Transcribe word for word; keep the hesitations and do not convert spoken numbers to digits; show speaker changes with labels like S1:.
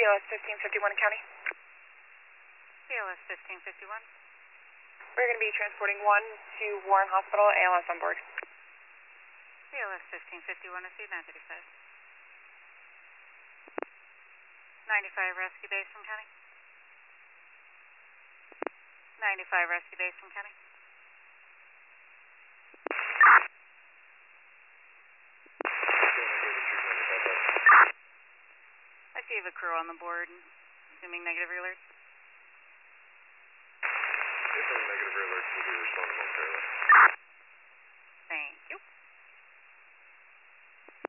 S1: C L S fifteen fifty-one County.
S2: C L S fifteen fifty-one.
S1: We're going to be transporting one to Warren Hospital, A L S on board.
S2: C L S fifteen fifty-one, receive nine thirty-five. ninety-five rescue base from County. ninety-five rescue base from County. I see you have a crew on the board, assuming negative alert.
S3: If I'm negative alert, we'll be responding.